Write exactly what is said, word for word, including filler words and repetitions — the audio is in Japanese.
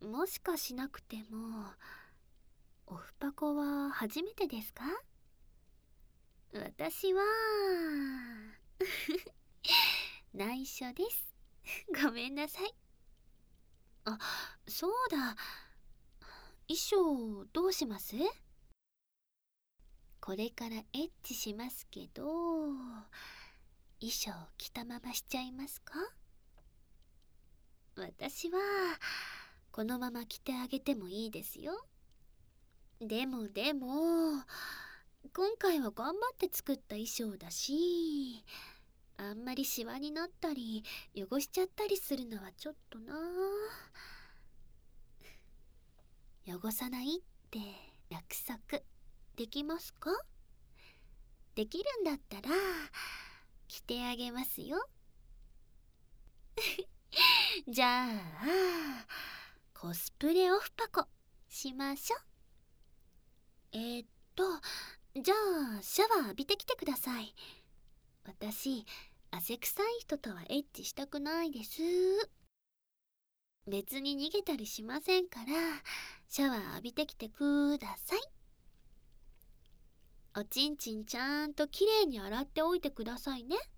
もしかしなくても、オフパコは初めてですか？私は内緒です。ごめんなさい。あ、そうだ。衣装どうします？これからエッチしますけど、衣装着たまましちゃいますか？私はこのまま着てあげてもいいですよ。でもでも、今回は頑張って作った衣装だし、あんまりシワになったり汚しちゃったりするのはちょっとな。汚さないって約束できますか？できるんだったら着てあげますよ。じゃあコスプレオフパコしましょう。えー、っとじゃあシャワー浴びてきてください。私汗臭い人とはエッチしたくないです。別に逃げたりしませんから、シャワー浴びてきてください。おちんちんちゃんときれいに洗っておいてくださいね。